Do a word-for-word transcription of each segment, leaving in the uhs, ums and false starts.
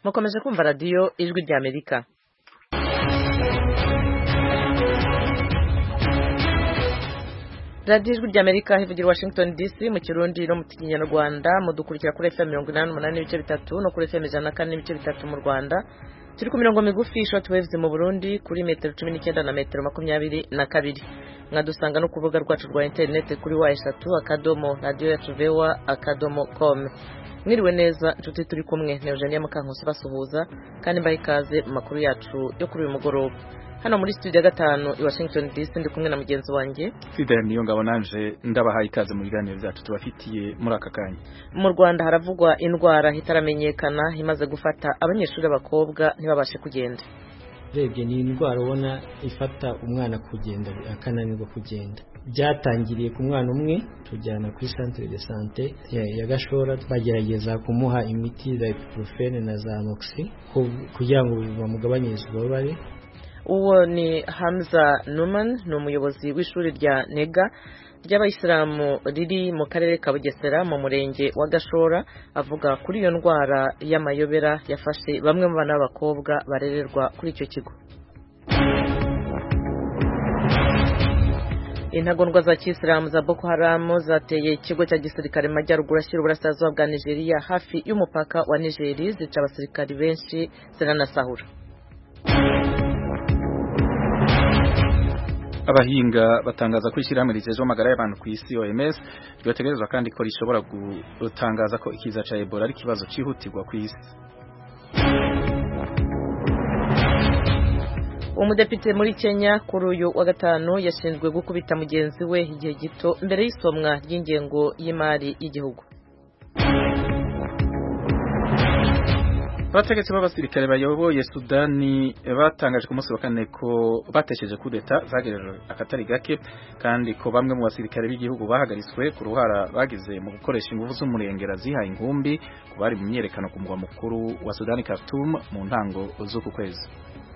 mukomeje kumva radiyo ijwi rya Amerika. radiyo ijwi rya Amerika ivugira Washington D C mu Kirundi no mu Kinyarwanda, mudukurikira kuri F M mirongo inani n'umunani n'ibice bitatu no kuri F M ijana na kane n'ibice bitatu mu Rwanda. Turi ku mirongo migufi short waves mu Burundi kuri metero cumi n'icyenda na metero makumyabiri na kabiri. Mwadusanga no ku rubuga rwacu rwa internet kuri wa eshatu akadomo radio yacu vewa akadomo com. Mwiriwe neza nshuti, turi kumwe na Eugenia Mukankusi basuhuza kandi mbaye ikaze mu makuru yacu yo kuri uyu mugoroba. Hano muri studio gatanu i Washington D C ndi kumwe na mugenzi wanjye Fidel niyo ngabo nanje ndabahaye ikaze mu biganiro byacu tubafitiye muri aka kanya. Mu Rwanda haravugwa indwara hitaramenyekana imaze gufata abanyeshuri b'abakobwa ntibabashe kugenda. Rebye ni indwara ubona ifata umwana kugenda akananirwa kugenda. Byatangiriye ku mwana umwe tujyana kuri centre de santé ya Gashora, twagerageza kumuha imiti za ibuprofene na za amoxi kugira ngo bamugabanyirize ububabare. Uwo ni Hamza Numan, ni umuyobozi w'ishuri rya Nega ry'Abayisilamu riri mu karere ka Bugesera mu murenge wa Gashora, avuga kuri iyo ndwara y'amayobera yafashe bamwe mu bana b'abakobwa barererwa kuri icyo kigo. Intagondwa za Kisilamu za Boko Haram zateye ikigo cya gisirikare mu majyaruguru ashyira uburasirazuba bwa Nigeria hafi y'umupaka wa Nigeria, zica abasirikari benshi ziranasahura. Abahinga batangaza ko ishyirahamwe rijeje amagara y'abantu ku isi O M S ryotegerezwa kandi ko rishobora gutangaza ko ikiza ca Ebola ari kibazo cihutirwa ku isi. Umudepite muri Kenya kuri uyu wa gatanu yashinzwe gukubita mugenzi we igihe gito mbere y'isomwa ry'ingengo y'imari y'igihugu. Abategetsi b'abasirikare bayoboye Sudani batangaje ku munsi wa kane ko batesheje kudeta zagereje akatari gake, kandi ko bamwe mu basirikare b'igihugu bahagaritswe ku ruhara bagize mu gukoresha ingufu z'umurengera zihaye ingumbi ku bari mu myerekano ku mugwa mukuru wa Sudani Khartoum mu ntango z'uku kwezi.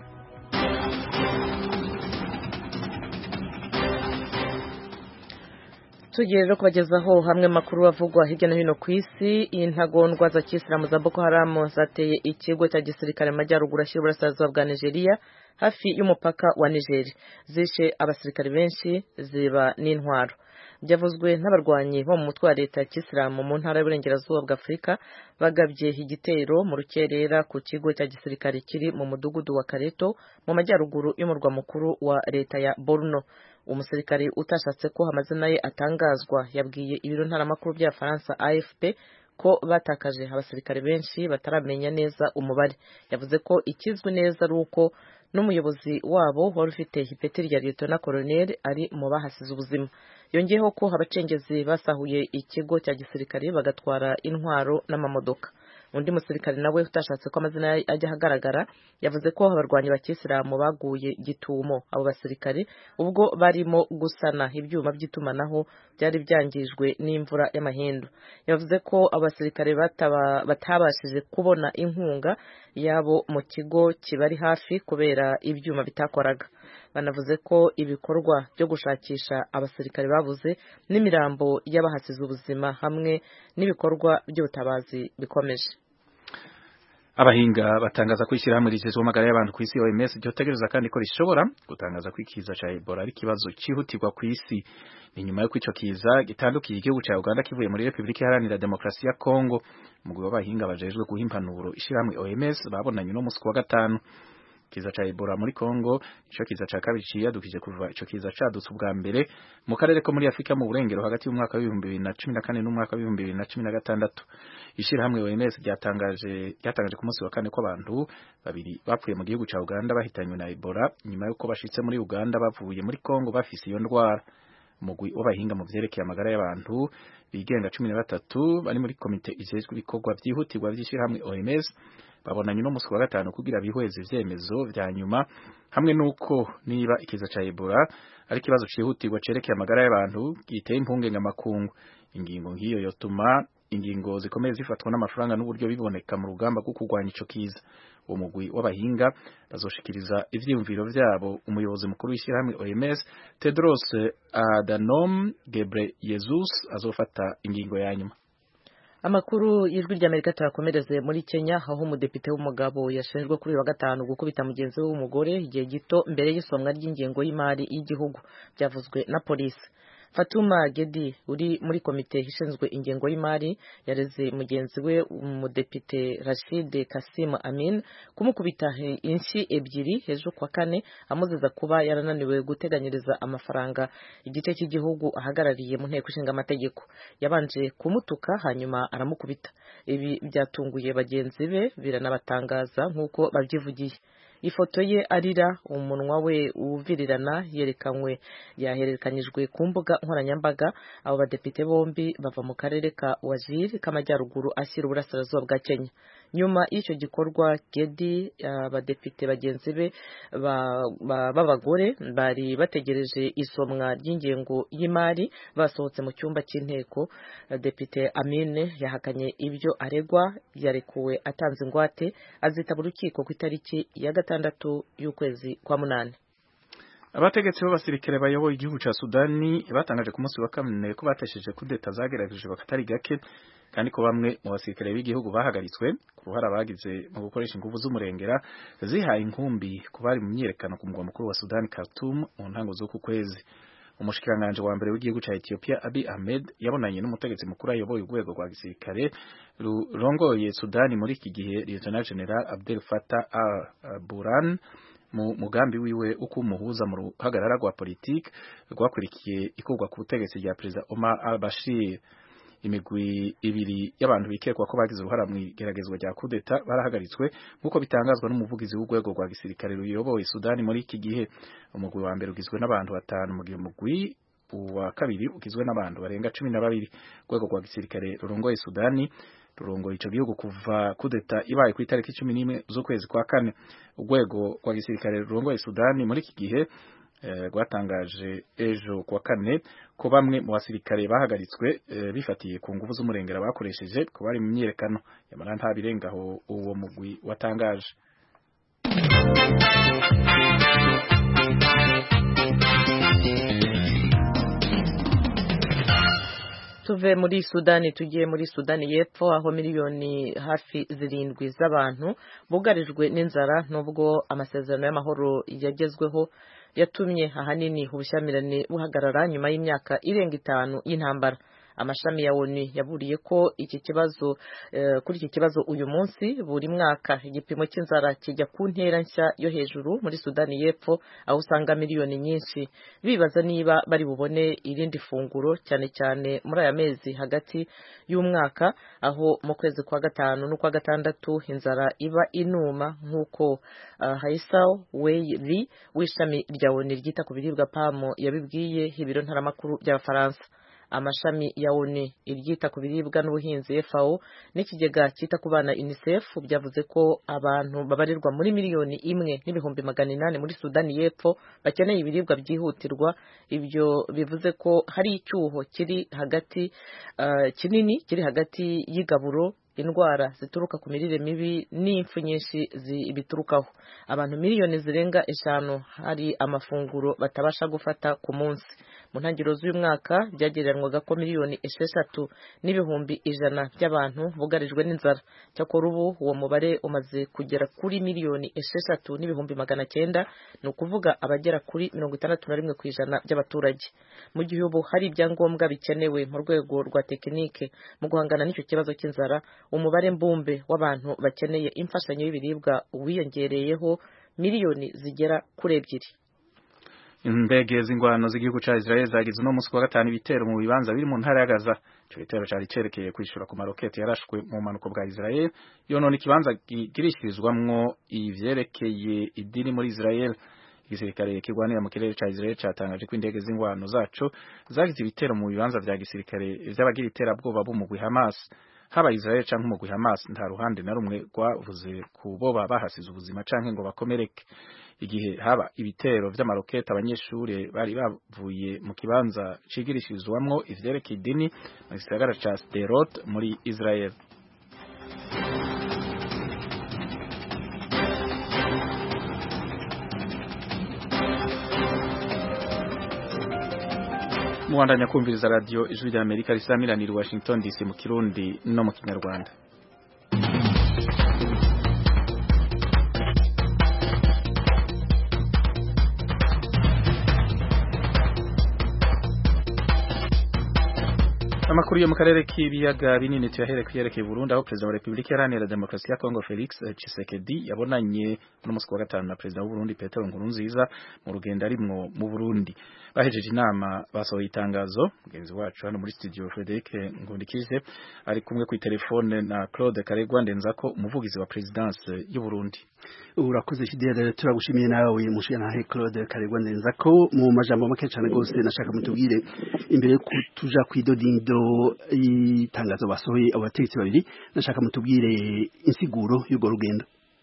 Tugiye rero kubagezaho hamwe makuru avugwa hirya no hino ku isi. Intagondwa za Kisilamu za Boko Haram zateye ikigo cya gisirikare mu majyaruguru ashyira uburasirazuba bwa Nigeria hafi y'umupaka wa Nigeria, zishe abasirikare benshi ziba n'intwaro. Byavuzwe n'abarwanyi bo mu mutwe wa leta ya Kisilamu mu ntara y'uburengerazuba bwa Afurika bagabye igitero mu rukerera ku kigo cya gisirikare kiri mu mudugudu wa Kareto mu majyaruguru y'umurwa mukuru wa leta ya Borno. Umusirikare utashatse ko amazina ye atangazwa yabwiye ibiro ntaramakuru bya Faransa A F P ko batakaje abasirikare benshi bataramenya neza umubare. Yavuze ko ikizwe neza ari uko n'umuyobozi wabo wari ufite ipeti rya Lieutenant Colonel ari mu bahasize ubuzima. Yongeyeho ko abacengezi basahuye ikigo cya gisirikare bagatwara intwaro n'amamodoka. Undi musirikare nawe utashatse ko amazina ajya hagaragara yavuze ko abarwanyi ba Kisilamu baguye gitumo abo basirikare ubwo barimo gusana ibyuma by'itumanaho byari byangijwe n'imvura y'amahindu. Yavuze ko abasirikare batabashije kubona inkunga yabo mu kigo kibari hafi kubera ibyuma bitakoraga. Banavuze ko ibikorwa byo gushakisha abasirikare babuze n'imirambo y'abahasize ubuzima hamwe n'ibikorwa by'ubutabazi bikomeje. Abahinga batangaza ko ishyirahamwe rijeje amagara y'abantu ku isi O M S ryotegereza kandi ko rishobora gutangaza ko ikiza ca Ebola ari kibazo cihutirwa ku isi. Ni nyuma yo kwico kiza gitandukiye igihugu ca Uganda kivuye muri Republika Iharanira Demokarasi ya Kongo. Umugwi w'abahinga bajejwe guha impanuro ishyirahamwe O M S babonanye no musi wa gatanu. Kiza cha Ebola muri Kongo ico kiza ca kabiri ciyadukije kuva ico kiza cadutse ubwa mbere mu karere ko muri Afrika mu burengero hagati y'umwaka wa bibiri na cumi na kane n'umwaka wa bibiri na cumi na gatandatu. Ishirahamwe O M S ryatangaje ryatangaje ku munsi wa kane ko abantu babiri bapfuye mu gihugu ca Uganda bahitanywe na Ebola nyuma yuko bashitse muri Uganda bavuye muri Kongo bafise iyo ndwara. Umugwi w'abahinga mu vyerekeye amagara y'abantu bigenga cumi na batatu bari muri komite ijejwe ibikorwa vyihutirwa vy'ishirahamwe O M S babonanye no musi wa gatanu kugira bihweze ivyemezo vya nyuma hamwe nuko niba ikiza ca Ebola ari kibazo cihutirwa cerekeye amagara y'abantu giteye impunge ngamakungu. Ingingo ngiyo yotuma ingingo zikomeye zifatwa n'amafaranga n'uburyo biboneka mu rugamba rwo kurwanya ico kiza. Uwo mugwi w'abahinga bazoshikiriza ivyiyumviro vyabo umuyobozi mukuru w'ishyirahamwe O M S Tedros Adhanom Ghebreyesus azofata ingingo ya nyuma. Amakuru y'ijwi ry'Amerika turakomereze muri Kenya aho umudepite w'umugabo yashinjwe kuri wa gatanu gukubita mugenzi we w'umugore igihe gito mbere y'isomwa ry'ingengo y'imari y'igihugu byavuzwe na polisi. Fatuma Gedi uri muri komite ishinzwe ingengo y'imari yareze mugenzi we umudepite Rashid Kasim Amin kumukubita inshi ebyiri hejo kwa kane amuziza kuba yarananiwe guteganyiriza amafaranga igice cy'igihugu ahagarariye mu nteko ishinga amategeko. Yabanje kumutuka hanyuma aramukubita. Ibi byatunguye bagenzi be biranabatangaza nk'uko babyivugiye. Ifoto ye arira umunwa we uvirirana yerekanywe yahererekanyijwe ku mbuga nkoranyambaga. Abo badepite bombi bava mu karere ka Wajir k'amajyaruguru ashyira uburasirazuba bwa Kenya. Nyuma y'icyo gikorwa Gedi abadepite bagenzi be b'abagore bari bategereje isomwa ry'ingengo y'imari basohotse mu cyumba cy'inteko. Depite Amine yahakanye ibyo aregwa, yarekuwe atanze ingwate, azitaba urukiko ku itariki ya gatandatu y'ukwezi kwa munane. Abategetsi b'abasirikare bayoboye igihugu ca Sudani batangaje ku munsi wa kane ko batesheje kudeta zagerageje bakatari gake kandi ko bamwe mu basirikare b'igihugu bahagaritswe ku ruhara bagize mu gukoresha ingufu z'umurengera zihaye inkumbi ku bari mu myiyerekano ku mugwa mukuru wa Sudani Khartoum mu ntango z'uku kwezi. Umushikiranganje wa mbere w'igihugu ca Ethiopia Abiy Ahmed yabonanye n'umutegetsi mukuru ayoboye urwego rwa gisirikare rurongoye Sudani muri iki gihe Lieutenant General Abdel Fattah al-Burhan mu mugambi wiwe uko umuhuza mu ruhagarara rwa politiki rwakurikiye ikurwa ku butegetsi rya Perezida Omar al-Bashir. Imigwi ibiri y'abantu bikekwa ko bagize uruhara mu igeragezwa rya kudeta barahagaritswe nk'uko bitangazwa n'umuvugizi w'urwego rwa gisirikare ruyoboye Sudani muri iki gihe. Umugwi wa mbere ugizwe n'abantu batanu mu gihe umugwi wa kabiri ugizwe n'abantu barenga cumi na babiri. Urwego rwa gisirikare rurongoye Sudani rurongoye ico gihugu kuva kudeta ibaye ku itariki cumi n'imwe z'ukwezi kwa kane. Urwego rwa gisirikare rurongoye Sudani muri iki gihe rwatangaje ejo kwa kane ko bamwe mu basirikare bahagaritswe bifatiye ku ngufu z'umurengera bakoresheje ko bari mu myiyerekano. Yamara nta birengaho uwo mugwi watangaje. Tuve muri Sudani tugiye muri Sudani y'Epfo aho miliyoni hafi zirindwi z'abantu bugarijwe n'inzara nubwo amasezerano y'amahoro yagezweho yatumye ahanini ubushyamirane buhagarara nyuma y'imyaka irenga itanu y'intambara. Amashami ya O N U yaburiye ko iki kibazo uh, kuri iki kibazo uyu munsi buri mwaka igipimo cy'inzara kijya ku ntera nshya yo hejuru muri Sudani y'Epfo aho usanga miliyoni nyinshi bibaza niba bari bubone irindi funguro cyane cyane muri aya mezi hagati y'umwaka aho mu kwezi kwa gatanu no kwa gatandatu inzara iba inuma nk'uko uh, Haisao Weili w'ishami rya O N U ryita ku biribwa P A M yabibwiye ibiro ntaramakuru by'Abafaransa. Amashami ya O N U iryita ku biribwa n'ubuhinzi F A O n'ikigega cyita ku bana UNICEF byavuze ko abantu babarirwa muri miliyoni imwe n'ibihumbi magana inani muri Sudani y'Epfo bakeneye ibiribwa byihutirwa. Ibyo bivuze ko hari icyuho kiri hagati uh, kinini kiri hagati y'igaburo, indwara zituruka ku mirire mibi n'impfu nyinshi zibiturukaho. Abantu miliyoni zirenga eshanu hari amafunguro batabasha gufata ku munsi. Mu ntangiriro z'uyu mwaka byagereranwaga ko miliyoni esheshatu n'ibihumbi ijana by'abantu bugarijwe n'inzara. Cyakora ubu uwo mubare umaze kugera kuri miliyoni esheshatu n'ibihumbi magana cyenda, ni ukuvuga abagera kuri mirongo itandatu na rimwe ku ijana by'abaturage. Mu gihe ubu hari ibyangombwa bikenewe mu rwego rwa tekinike mu guhangana n'icyo kibazo cy'inzara, umubare mbumbe w'abantu bakeneye imfashanyo y'ibiribwa wiyongereyeho miliyoni zigera kuri ebyiri. Indege z'ingwano z'igihugu ca Israel zagize no musi wa gatanu ibitero mu bibanza biri mu ntara ya Gaza. Ico gitero cari cerekeye kwishura ku maroketi yarashwe mu manuko bwa Israel yonona ikibanza girishirizwamwo ivyerekeye idini muri Israel. Igisirikare kigwanira mu kirere ca Israel catangaje ko indege z'ingwano zaco zagize ibitero mu bibanza vya gisirikare vy'abagira iterabwoba b'umugwi Hamas. Haba Israel canke umugwi Hamas nta ruhande na rumwe rwavuze ku bo bahasize ubuzima canke ngo bakomereke. Igihe haba ibitero vy'amaroketi abanyeshure bari bavuye mu kibanza cigirishirizwamwo ivyerekeye idini mu gisagara ca Sderot muri Israel. Muwandanya kumviriza radio Ijwi rya Amerika risamiranira Washington D C mu Kirundi no mu Kinyarwanda. Amakuru yo mu karere k'ibiyaga binini tuyahere kuyerekeye Burundi aho President wa Republika Iharanira Demokarasi ya Kongo Felix Tshisekedi yabonanye no musi wa gatanu na President wa Burundi Petero Nkurunziza mu rugendo arimwo mu Burundi. Bahejeje inama basohoye itangazo. Mugenzi wacu hano muri studio Frederic Ngundikije ari kumwe ku telefone na Claude Karegwa Ndenzako umuvugizi wa Presidence y'u Burundi. Urakoze Fidele, turagushimiye nawe mushana Claude Karegwa Ndenzako. Mu majambo make cyane gose nashaka mutubwire imbere kutuja kwidodindo itangazo basohoye abategetsi babiri, nashaka mutubwire insiguro y'ugo rugendo.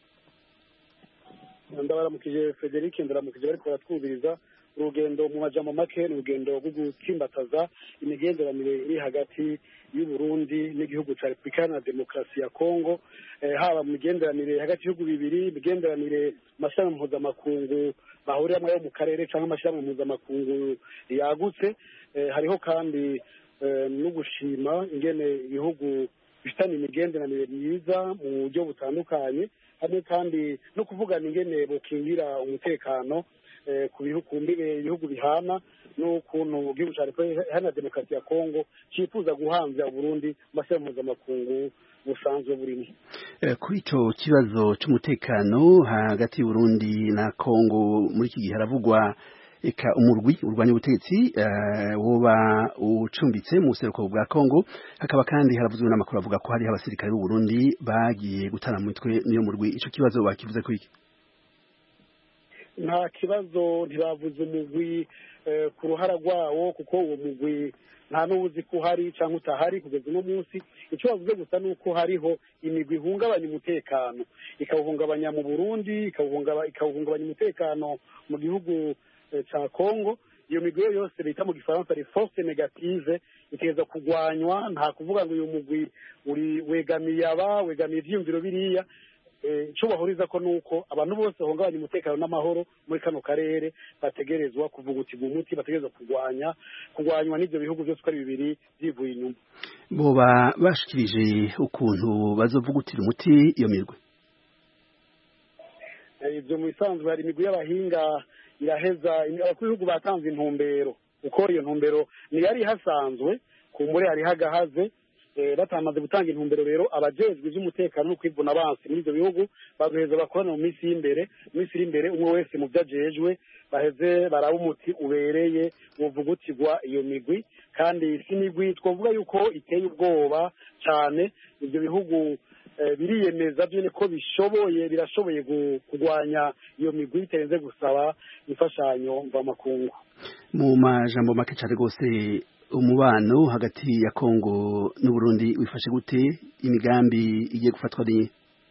Ndabaramukije Frederic, ndabaramukije bariko baratwumviriza. Urugendo mu majambo make n'urugendo rwo gutsimbataza imigenderanire iri hagati y'u Burundi n'igihugu ca Republika na Demokarasi ya Kongo, eh, haba mu migenderanire hagati y'ibihugu bibiri, imigenderanire mashami mpuzamakungu bahuriramo yo mu karere canke amashami mpuzamakungu yagutse. Eh, hariho kandi eh, no gushima ingene ibihugu bifitanye imigenderanire myiza mu buryo butandukanye, hamwe kandi no kuvugana ingene bokingira umutekano eh, ku bihugu mbere ibihugu bihana n'ukuntu igihugu ca Republika Iharanira Demokarasi ya Kongo cifuza guhanza Burundi mashami mpuzamakungu busanzwe burimo. Eh, kuri ico kibazo c'umutekano hagati y'u Burundi na Kongo muri iki gihe haravugwa eka umurwi urwanya ubutegetsi uh, woba ucumbitse mu seruko bwa Kongo, hakaba kandi haravuzwe n'amakuru avuga ko hari abasirikare b'u Burundi bagiye gutana mu mitwe niyo murwi. Ico kibazo bakivuze ko iki? Nta kibazo, ntibavuze umugwi eh, ku ruhara rwawo, kuko uwo mugwi nta n'ubuzi ko hari cyangwa utahari kugeza uno munsi. Icyo bavuze gusa nuko hariho imigwi ihungabanya umutekano, ikawuhungabanya mu Burundi, ikawuhungabanya umutekano mu gihugu cha Kongo. Iyo migwi yose bita mu Gifaransa ari force negative, iteza kugwanywa. Nta kuvuga ngo uyu mugwi uri wegamiye aba wegamiye ivyumviro biriya. Ico bahuriza ko nuko abantu bose bahungabanya umutekano n'amahoro muri kano karere bategerezwa kuvugutirwa umuti, bategerezwa kugwanya kugwanywa n'ivyo bihugu byose ko ari bibiri byivuye inyuma. Boba bashikirije ukuntu bazovugutira umuti iyo mirwe? Ivyo mu bisanzwe hari imigwi y'abahinga iraheza abakubihugu batanze intumbero, uko iyo ntumbero ni yari hasanzwe ku muri hari hagahaze. Eh, batamaze gutanga intumbero rero abajejwe ivy'umutekano no kwivuna abansi muri ivyo bihugu baguheza bakorana mu minsi y'imbere minsi imbere umwe wese mu vyajejwe baheze baraba umuti ubereye wovugutirwa iyo migwi. Kandi si migwi twovuga yuko iteye ubwoba cyane. Ivyo bihugu eh, biriyemeza byene ko bishoboye birashoboye kugwanya iyo migwi iterenze gusaba imfashanyo mva makungu. Mu majambo make cyane gose umubano hagati ya Kongo n'u Burundi wifashe gute? Imigambi igiye gufatwa ni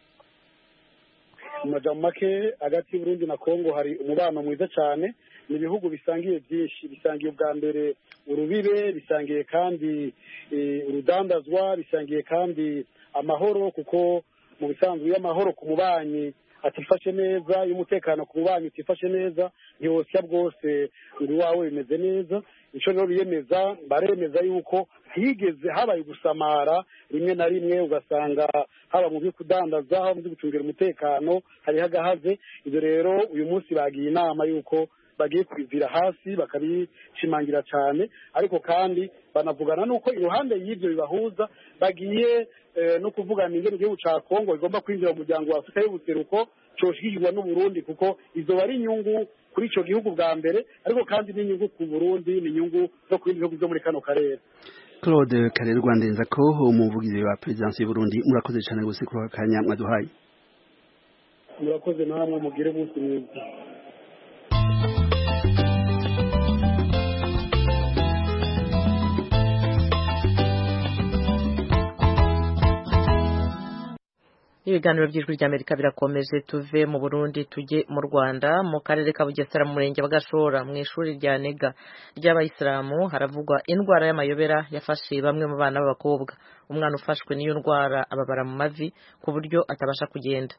mu majambo make hagati y'u Burundi na Kongo hari umubano mwiza cyane. Ni ibihugu bisangiye byinshi, bisangiye ubwa mbere urubibe, bisangiye kandi e, urudandazwa, bisangiye kandi amahoro, kuko mu bisanzwe y'amahoro ku mubanyi atifashe neza, y'umutekano ku mubanyi utifashe neza, ntiyosya bwose uri wawe bimeze neza. Ico no biyemeza baremeza yuko higeze habaye gusamara rimwe na rimwe, ugasanga haba mu byo kudandaza, haba mu byo gucungira umutekano hari hagahaze. Ivyo rero uyu munsi bagiye inama yuko bagiye kwivira hasi bakabishimangira cyane, ariko kandi banavugana nuko iruhande y'ivyo bibahuza bagiye eh, no kuvugana ingene igihugu ca Kongo igomba kwinjira mu muryango wa Afrika y'ubuseruko coshigirwa n'u Burundi, kuko izo bari inyungu kuri ico gihugu bwa mbere, ariko kandi n'inyungu ku Burundi, n'inyungu no ku bihugu byo muri kano karere. Claude Karegwa Ndenzako, umuvugizi wa Presidence y'u Burundi, murakoze cyane gose kuri akanya mwaduhaye. Murakoze namwe, mugire umunsi mwiza. Ibiganiro by'Ijwi ry'Amerika birakomeje. Tuve mu Burundi tujye mu Rwanda, mu karere ka Bugesera mu murenge wa Gashora mu ishuri rya Nega ry'abayisilamu haravugwa indwara y'amayobera yafashe bamwe mu bana b'abakobwa. Umwana ufashwe n'iyo ndwara ababara mu mavi ku buryo atabasha kugenda.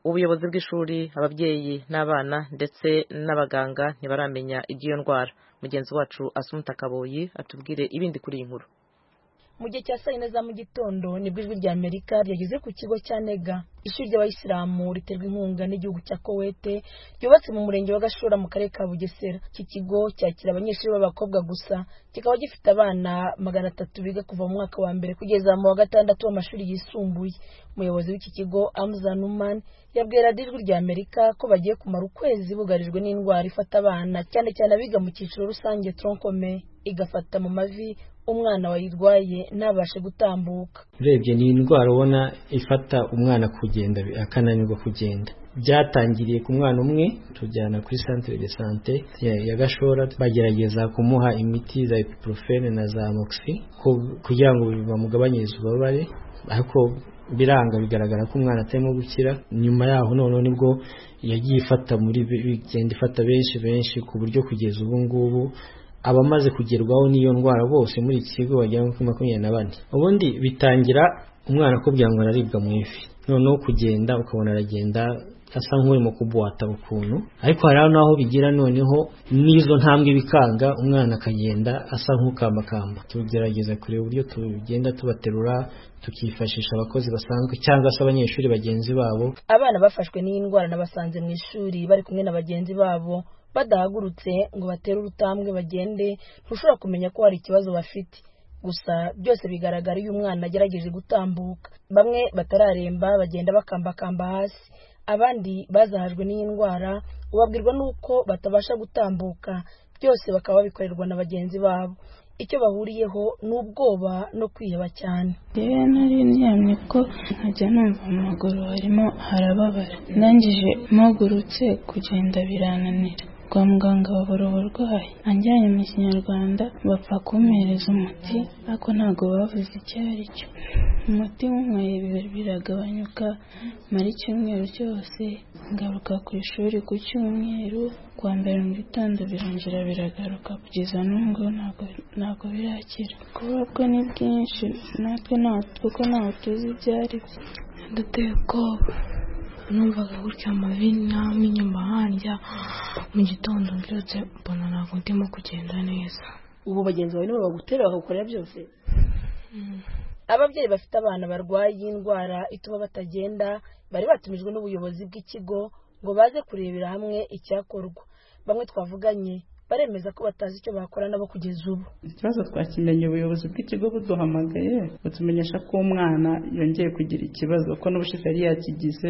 ubuyobozi bw'ishuri ababyeyi n'abana ndetse n'abaganga ntibaramenya iby'iyo ndwara. Mugenzi wacu Asumta Kaboyi atubwire ibindi kuri iyi nkuru. Mu gihe cya saa yine za mu gitondo nibwo ijwi rya Amerika ryageze ku kigo cya Nega, ishuri ry'abayisilamu riterwa inkunga n'igihugu cya Kuwait, ryubatse mu murenge wa Gashora mu karere ka Bugesera. Iki kigo cyakira abanyeshuri b'abakobwa gusa, kikaba gifite abana magana atatu biga kuva mu mwaka wa mbere kugeza mu wa gatandatu w'amashuri yisumbuye. Umuyobozi w'iki kigo Amza Numan yabwiye radiyo ijwi rya Amerika ko bagiye kumara ukwezi bugarijwe n'indwara ifata abana cyane cyane abiga mu cyiciro rusange troncome, igafata mu mavi umwana wayirwaye ntabashe gutambuka. Urebye ni indwara ubona ifata umwana kugenda akananirwa kugenda. Byatangiriye ku mwana umwe, tujyana kuri centre de santé ya Gashora, bagerageza kumuha imiti za ibuprofene na za amoxi kugira ngo bamugabanyirize ububabare, ariko biranga, bigaragara ko umwana atarimo gukira. Nyuma yaho none nibwo yagiye ifata muri bigenda ifata benshi benshi ku buryo kugeza ubu ngubu abamaze kugerwaho n'iyo ndwara bose muri iki kigo bagera kuri makumyabiri na bane. Ubundi bitangira umwana akubwira ngo araribwa mu ivi, noneho kugenda ukabona aragenda asa nk'urimo kubuhata ukuntu, ariko hari naho bigira noneho n'izo ntambwe bikanga umwana akagenda asa nk'ukambakamba. Tugerageza kureba uburyo tugenda tubaterura, tukifashisha abakozi basanzwe cyangwa se abanyeshuri bagenzi babo. Abana bafashwe n'iyi ndwara nabasanze mu ishuri bari kumwe na bagenzi babo, badahagurutse ngo batere urutambwe bagende, ntushobora kumenya ko hari ikibazo bafite. Gusa byose bigaragara iyo umwana agerageje gutambuka. Bamwe batararemba bagenda bakambakamba hasi, abandi bazahajwe n'iyi ndwara ubabwirwa nuko batabasha gutambuka, byose bakaba babikorerwa na bagenzi babo. Icyo bahuriyeho n'ubwoba no kwiheba cyane. Yewe nari ndyamye ko nkajya numva mu maguru harimo harababara, ndangije mpagurutse kugenda birananira. Kwa muganga babura uburwayi, anjyanye mu Kinyarwanda bapfa kumpereza umuti, ariko ntabwo bavuze icyo ari cyo. Umuti unyweye biragabanyuka, mara icyumweru cyose, ngaruka ku ishuri ku cyumweru, kwa mbere mu gitondo birongera biragaruka, kugeza n'ubwo ntabwo ntabwo birakira. Kubabwo ni bwinshi, natwe kuko ntawe tuzi ibyo ari byo. Duteye ubwoba, numvaga gutya amavi n'amo inyuma handya, mu gitondo mbyutse mbona ntabwo ndimo kugenda neza. Ubu bagenzi bawe nibo bagutera bakagukorera byose? Ababyeyi bafite abana barwaye indwara ituma batagenda bari batumijwe n'ubuyobozi bw'ikigo ngo baze kurebera hamwe icyakorwa. Bamwe twavuganye baremeza ko batazi icyo bakora nabo kugeza ubu. Ikibazo twakimenye ubuyobozi bw'ikigo buduhamagaye butumenyesha ko umwana yongeye kugira ikibazo, ko n'ubushize yari yakigize,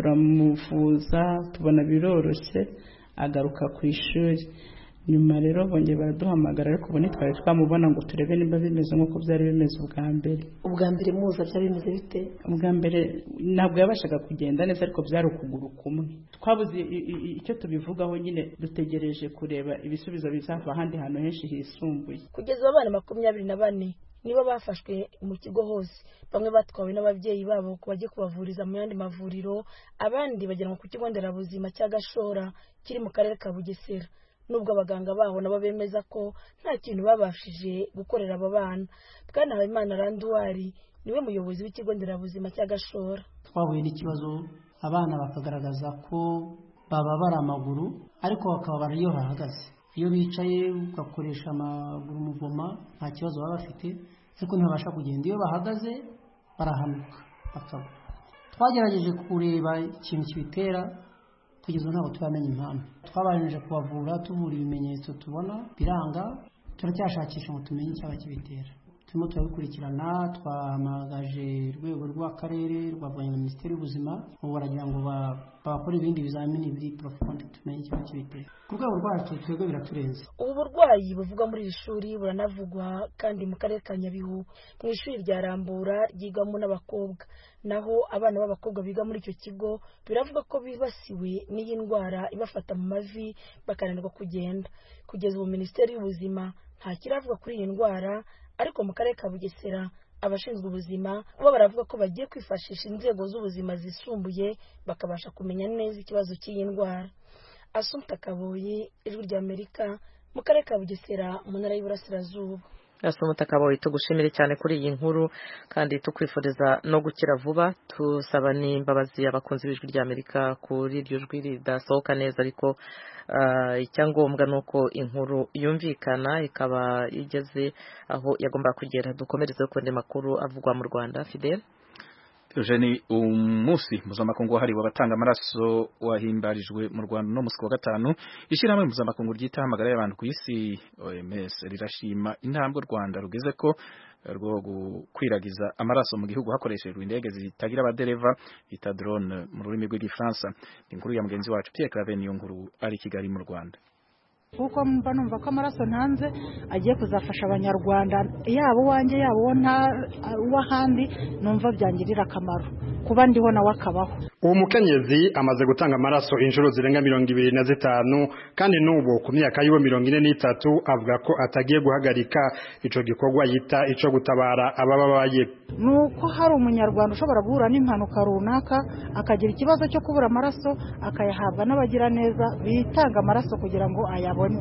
turamuvuza tubona biroroshye agaruka ku ishuri. Nyuma rero bongeye baraduhamagara, ariko ubu ntitwari twamubona ngo turebe niba bimeze nk'uko byari bimeze ubwa mbere. Ubwa mbere muza byari bimeze bite? Ubwa mbere ntabwo yabashaga kugenda neza, ariko byari ukuguru kumwe. Twabuze icyo tubivugaho, nyine dutegereje kureba ibisubizo bizava ahandi hantu henshi hisumbuye. Kugeza abana makumyabiri na bane nibo bafashwe mu kigo hose. Bamwe batwawe n'ababyeyi babo ko bajye kubavuriza mu yandi mavuriro, abandi bajyanwa ku kigo nderabuzima cya Gashora kiri mu karere ka Bugesera. Nubwo abaganga baho nabo bemeza ko nta kintu babashije gukorera abo bana. Bwana Habimana Randuwari niwe muyobozi w'ikigo nderabuzima cya Gashora. Twahuye n'ikibazo, abana bakagaragaza ko bababara amaguru, ariko bakababara iyo bahagaze. Iyo bicaye ugakoresha amaguru muvoma nta kibazo baba bafite, ariko ntibabasha kugenda. Iyo bahagaze barahanuka bakaba. Twagerageje kureba ikintu kibitera, kugeza ntabwo turamenye impamvu. Twabanije kubavura tuvura ibimenyetso tubona biranga, turacyashakisha ngo tumenye icyaba kibitera. Turimo turabikurikirana, twahamagaje urwego rw'akarere rwavuganye na Minisiteri y'Ubuzima, ubu baragira ngo bakore ibindi bizamini biri profonde tumenye icyaba kibitera. Ku rwego rwacu twebwe biraturenze. Ubu burwayi buvugwa muri iri shuri buranavugwa kandi mu karere ka Nyabihu, mu ishuri rya Rambura ryigamo n'abakobwa. Naho abana b'abakobwa biga muri icyo kigo biravuga ko bibasiwe n'iyi ndwara ibafata mu mavi bakananirwa kugenda. Kugeza ubu Minisiteri y'Ubuzima nta kiravuga kuri iyi ndwara, ariko mu karere ka Bugesera abashinzwe ubuzima bo baravuga ko bagiye kwifashisha inzego z'ubuzima zisumbuye bakabasha kumenya neza ikibazo cy'iyi ndwara. Asumta Kaboyi, Ijwi ry'Amerika, mu karere ka Bugesera mu ntara y'Iburasirazuba. Asumta Kaboyi tugushimire cyane kuri iyi nkuru kandi tukwifuriza no gukira vuba tusaba n'imbabazi abakunzi b'ijwi rya Amerika kuri iryo jwi ridasohoka neza ariko uh, icyangombwa nuko inkuru yumvikana ikaba igeze aho yagomba kugera. Dukomereze ku ndi makuru avugwa mu Rwanda. Fidel Eugene, umunsi mpuzamakungu wahariwe abatanga amaraso wahimbarijwe mu Rwanda no musi wa gatanu. Ishyirahamwe mpuzamakungu ryita amagara y'abantu ku isi O M S rirashima intambwe u Rwanda rugeze ko rwo gukwiragiza amaraso mu gihugu hakoreshejwe indege zitagira abadereva bita drone mu rurimi rw'igifaransa. Inkuru ya mugenzi wacu Pierre Claver niyo nkuru ari Kigali mu Rwanda. kuko mba numva ko amaraso ntanze agiye kuzafasha abanyarwanda yabo wanjye yabo nta wahandi numva byangirira akamaro kuba ndiho nawe akabaho. Uwo mukenyezi amaze gutanga amaraso inshuro zirenga mirongo ibiri na zitanu kandi n'ubu ku myaka yiwe mirongo ine n'itatu avuga ko atagiye guhagarika ico gikorwa yita ico gutabara abababaye. Nuko hari umunyarwanda ushobora guhura n'impanuka runaka akagira ikibazo cyo kubura amaraso akayahabwa n'abagira neza bitanga amaraso kugira ngo ayabone.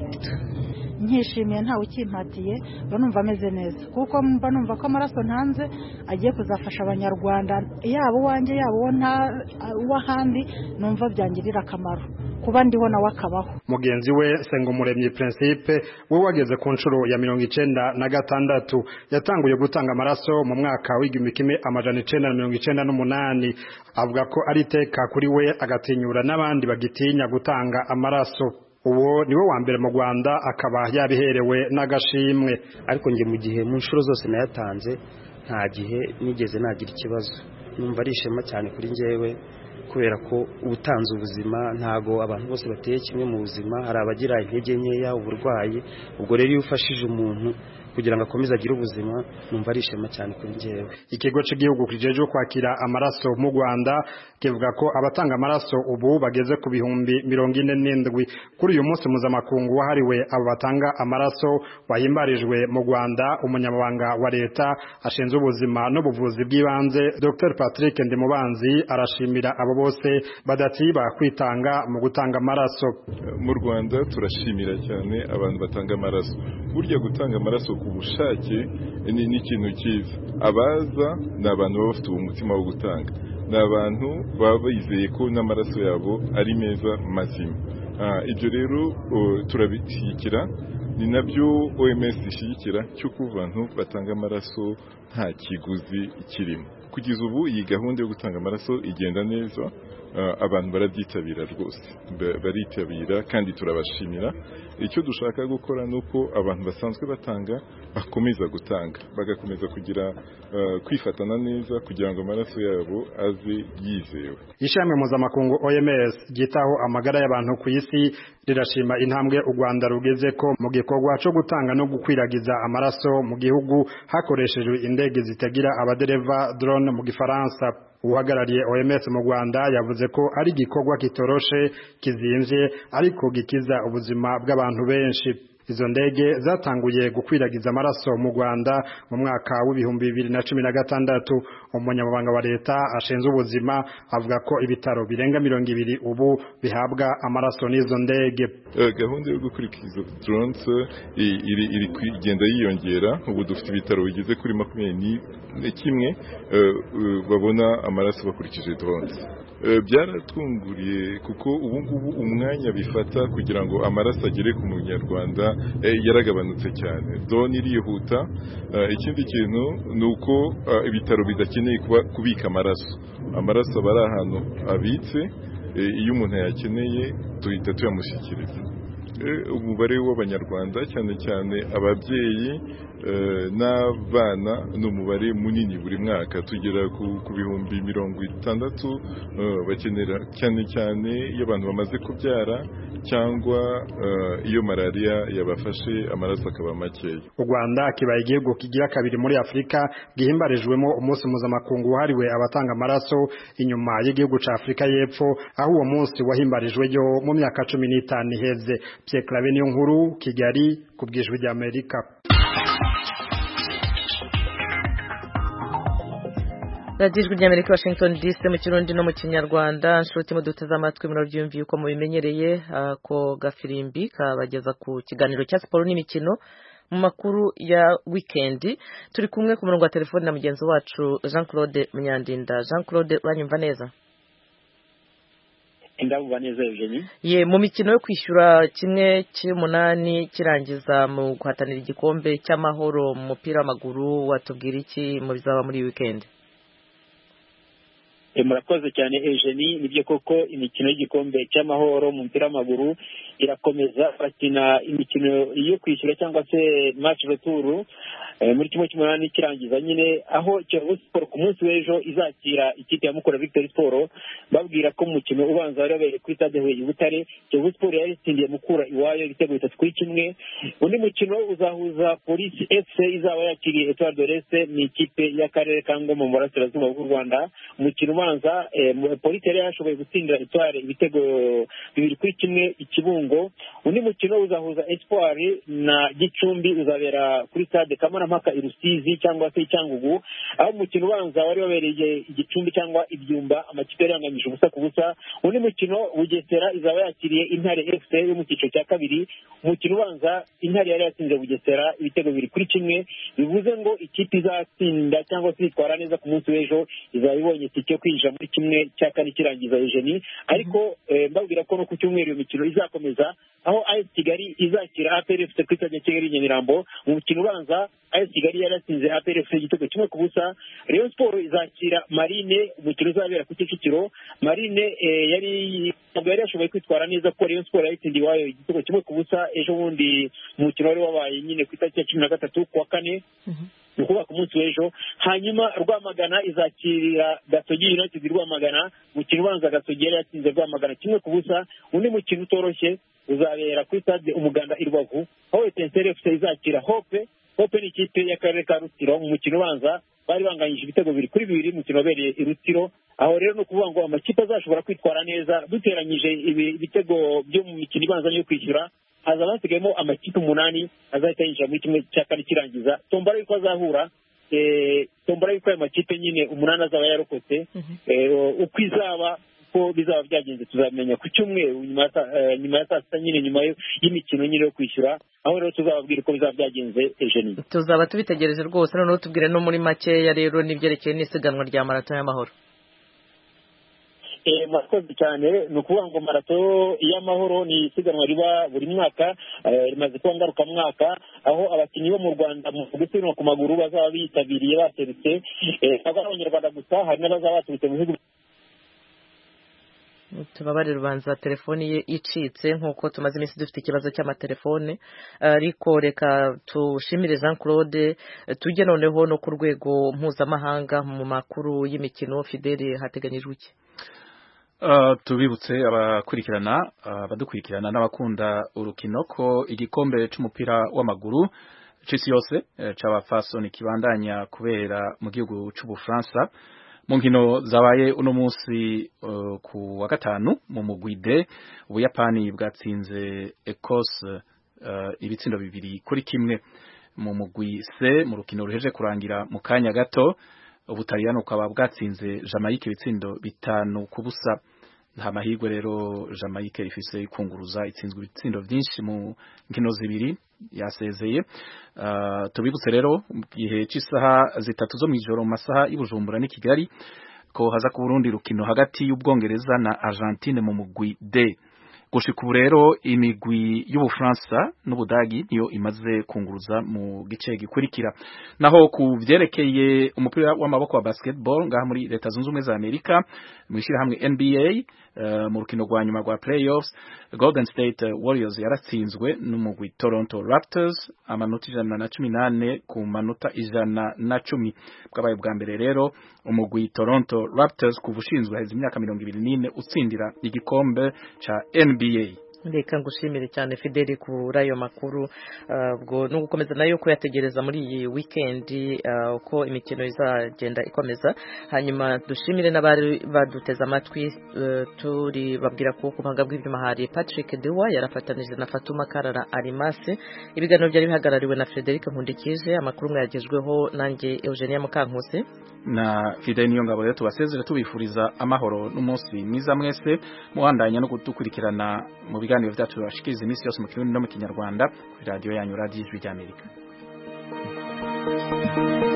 Nkishimiye ntawe ukimpatiye banumva ameze neza kuko mba numva ko amaraso ntanze agiye kuzafasha abanyarwanda yabo wanjye yabo nta wahandi numva byangirira akamaro kuba ndiho nawe akabaho. Mugenzi we Sengumuremyi Principe we wageze ku nshuro ya mirongo icenda na gatandatu yatanguye gutanga amaraso mu mwaka w'igihumbi kimwe amajana icenda na mirongo icenda n'umunani. Avuga ko ari iteka kuri we agatinyura n'abandi bagitinya gutanga amaraso. Uwo niwe wa mbere mu Rwanda akaba yabiherewe n'agashimwe. Ariko nge mu gihe mu nshuro zose nayatanze nta gihe nigeze nagira ikibazo. Numva ari ishema cyane kuri njyewe kubera ko ubutanze ubuzima ntago abantu bose bateye kimwe mu buzima. Hari abagira intege nkeya uburwayi, ubwo rero iyo ufashije umuntu kugira ngo akomeze agire ubuzima numva ari ishema cyane kuri njyewe. Ikigo cy'igihugu kijeje kwakira amaraso mu Rwanda kivuga ko abatanga amaraso ubu bageze ku bihumbi mirongo ine n'indwi. Kuri uyu munsi mpuzamakungu wahariwe abo batanga amaraso wahimbarijwe mu Rwanda, umunyamabanga wa leta ashinzwe ubuzima n'ubuvuzi bw'ibanze Dr Patrick Ndimubanzi arashimira abo bose badatiba kwitanga mu gutanga amaraso. Mu Rwanda turashimira cyane abantu batanga amaraso. Burya gutanga amaraso ku bushake ni ikintu cyiza. Abaza ni abantu baba bafite umutima wo gutanga, ni abantu baba bizeye ko n'amaraso yabo ari meza mazima. Ibyo rero turabishyigikira, ni nabyo O M S ishyigikira cy'uko abantu batanga amaraso nta kiguzi kirimo. Kugeza ubu iyi gahunda yo gutanga amaraso igenda neza, abantu barabyitabira rwose, baritabira kandi turabashimira. Icyo dushaka gukora nuko abantu basanzwe batanga bakomeza gutanga, bagakomeza kugira uh, kwifatana neza kugira ngo amaraso yabo aze yizewe. Ishyirahamwe mpuzamakungu O M S ryitaho amagara y'abantu ku isi rirashima intambwe u Rwanda rugeze ko mu gikorwa cyo gutanga no gukwiragiza amaraso mu gihugu hakoreshejwe indege zitagira abadereva drone mu gifaransa. Uhagarariye O M S mu Rwanda yavuze ko ari gikorwa kitoroshe kizimvye ariko gikiza ubuzima bw'abantu benshi. Izo ndege zatanguye gukwiragiza amaraso mu Rwanda mu mwaka w'ibihumbi bibiri na cumi na gatandatu. Umunyamabanga wa leta ashinzwe ubuzima avuga ko ibitaro birenga mirongo ibiri ubu bihabwa amaraso n'izo ndege. Uh, gahunda yo gukurikiza drones iri iri kugenda yiyongera. Ubu dufite ibitaro bigeze kuri makumyabiri na kimwe uh, uh, babona amaraso bakurikije drones. Uh, byaratwunguriye kuko ubu ngubu umwanya bifata kugira ngo amaraso agere ku munyarwanda eh, yaragabanutse cyane. Drone irihuta. Uh, ikindi kintu nuko uh, ibitaro bidakeneye kubika amaraso. Amaraso aba ari ahantu abitse, iyo umuntu yakeneye tuhita tuyamushyikiriza. Umubare w'abanyarwanda cyane cyane ababyeyi n'abana ni umubare munini buri mwaka, tugera ku bihumbi mirongo itandatu bakenera, cyane cyane iyo abantu bamaze kubyara cyangwa iyo malariya yabafashe amaraso akaba makeya. U Rwanda kibaye igihugu kigira kabiri muri Afurika gihimbarijwemo umunsi mpuzamakungu wahariwe abatanga amaraso inyuma y'igihugu ca Afurika y'Epfo, aho uwo munsi wahimbarijweyo mu myaka cumi n'itanu iheze. Pierre Claver niyo nkuru, Kigali, ku bw'ijwi ry'Amerika. Radijwi ry'Amerika, Washington D C mu Kirundi no mu Kinyarwanda. Nshuti muduteze amatwi murabyumviye uko mubimenyereye, ko gafirimbi kabageza ku kiganiro cya siporo n'imikino. mu makuru ya weekend turi kumwe ku murongo wa telefone na mugenzi wacu Jean Claude Munyandinda. Jean Claude, uranyumva neza? Ndabumva neza Eugenie. Ye, mu mikino yo kwishyura kimwe cy'umunani kirangiza mu guhatanira igikombe cy'amahoro mu mupira w'amaguru, watubwira iki mu bizaba muri weekend? E, murakoze cyane Eugenie. Nibyo koko imikino y'igikombe cy'amahoro mu mupira w'amaguru irakomeza, bakina imikino yo kwishyura cyangwa se match retour e, muri kimwe cy'umunani kirangiza nyine, aho Kiyovu Sport ku munsi w'ejo izakira ikipe ya Mukura Victory Sport, babwira ko umukino ubanza warabereye kuri stade Huye Butare. Kiyovu Sport yari itsindiye Mukura iwayo ibitego bitatu kuri kimwe. Undi mukino uzahuza Police F C izaba yakiriye Etoile de l'Est, ni ikipe y'akarere ka Ngoma mu burasirazuba bw'u Rwanda. Umukino ubanza eh, Police yari yashoboye gutsindira Etoile ibitego bibiri kuri kimwe ikibungo. Undi mukino uzahuza Espoir na Gicumbi uzabera kuri stade Kamarampaka i Rusizi cyangwa se Cyangugu, aho umukino ubanza wari wabereye Igicumbi cyangwa Ibyumba, amakipe yaranganyije ubusa ku busa. Undi mukino Bugesera izaba yakiriye Intare F C yo mu cyiciro cya kabiri. Umukino ubanza Intare yari yatsinze Bugesera ibitego bibiri kuri kimwe, bivuze ngo ikipe izatsinda cyangwa se itwara neza ku munsi w'ejo izaba ibonye itike yo kwinjira muri kimwe cya kane kirangiza Eugenie. Ariko eh, mbabwira ko no ku cyumweru iyo mikino izakomeza, aho A S Kigali izakira A P R F C kuri stade Kigali Nyamirambo. Mu mukino ubanza A S Kigali yaratsinze A P R F C igitego kimwe ku busa. Rayon Sport izakira Marine, umukino uzabera ku Kicukiro. Marine eh, yari ntabwo yari yashoboye kwitwara neza ko Rayon Sport yayitsindiye iwayo igitego kimwe ku busa ejo bundi mu mukino wari wabaye nyine ku itariki ya cumi na gatatu kuwa kane ni ukuvuga ku munsi w'ejo. Hanyuma Rwamagana izakirira Gasogi United Rwamagana, umukino ubanza Gasogi yari yatsinze Rwamagana kimwe ku busa. Undi mukino utoroshye uzabera kuri stade Umuganda i Rubavu, aho Etincelle F C izakira Hope. Hope ni ikipe y'akarere ka Rutsiro. Mu mukino ubanza bari banganyije ibitego bibiri kuri bibiri, umukino wabereye i Rutsiro. Aho rero no kuvuga ngo amakipe azashobora kwitwara neza duteranyije ibitego byo mu mikino ibanza yo kwishyura, hazaba hasigayemo amakipe umunani azahita yinjira muri kimwe cya kane kirangiza. Tombora yuko azahura eh tombora yuko aya makipe nyine umunani azaba yarokotse. eh uko izaba ko bizaba byagenze tuzamenya ku cyumweru nyuma uh, nyuma ya saa sita nyine nyuma y'imikino nyine yo kwishyura, aho rero tuzababwira uko bizaba byagenze Eugenie. Tuzaba tubitegereje rwose, noneho tubwire no muri makeya rero n'ibyerekeye n'isiganwa rya marato y'amahoro. Eh murakoze cyane. Ni ukuvuga ngo marato y'amahoro ni isiganwa riba buri mwaka, rimaze kuba ngaruka mwaka, aho abakinnyi bo mu Rwanda mu gusiganwa ku maguru bazaba bitabiriye baserutse, abanyarwanda gusa, hari n'abazaba baturutse mu bihugu. Tubabarira ubanza telefoni ye icitse nk'uko tumaze iminsi dufite ikibazo cy'amatelefone, ariko reka tushimire Jean Claude. Tujye noneho no ku rwego mpuzamahanga mu makuru y'imikino. Fidele, hateganyijwe iki? Uh, tubibutse abakurikirana abadukurikirana uh, n'abakunda urukino ko igikombe c'umupira w'amaguru c'isi yose eh, c'abafasoni kibandanya kubera mu gihugu c'Ubufaransa mu nkino zabaye uno munsi uh, ku wa gatanu mu mugwide. Ubuyapani bwatsinze Ecosse uh, ibitsindo bibiri kuri kimwe. Mu mugwi C mu rukino ruheje kurangira mu kanya gato, Ubutaliyano ukaba bwatsinze Jamaica ibitsindo bitanu ku busa. Nta mahirwe rero Jamaica ifise kunguruza, itsinzwe ibitsindo byinshi mu nkino zibiri yasezeye. Uh, tubibutse rero gihe cy'isaha zitatu zo mwijoro mu masaha y'Ibujumbura ni Kigali ko haza ku Burundi rukino hagati y'Ubwongereza na Argentine mu mugwi D. Gushika ubu rero imigwi y'Ubufaransa n'Ubudagi niyo imaze kunguruza mu gice gikurikira. Naho ku vyerekeye umupira w'amaboko wa basketball ngaha muri Leta Zunze Ubumwe za Amerika mu ishyirahamwe N B A, uh, mu rukino rwa nyuma rwa playoffs Golden State Warriors yaratsinzwe n'umugwi Toronto Raptors amanota ijana na cumi nane ku manota ijana na cumi. Bwabaye bwa mbere rero umugwi Toronto Raptors kuvushinzwe heza imyaka mirongo ibiri n'ine utsindira igikombe ca N B A. Reka ngushimire cyane Fidele kuri ayo makuru, ubwo uh, no gukomeza nayo kuyategereza muri iyi weekend uh, uko imikino izagenda ikomeza. Hanyuma dushimire n'abari baduteza amatwi, uh, turi babwira ko kubanga bw'ibyuma hari Patrick Dewa yarafatanije na Fatuma Karara Arimasi. Ibiganiro byari bihagarariwe na Frederic Nkundikije, amakuru mwagejweho nanjye Eugenia Mukankuse na Fidele Niyongabo. Rero tubasezera tubifuriza amahoro n'umunsi mwiza mwese, muhandanya no gutukurikirana mu biganiro ibiganiro byacu bashikiriza iminsi yose mu Kirundi no mu Kinyarwanda kuri radio yanyu Radio Ijwi ry'Amerika.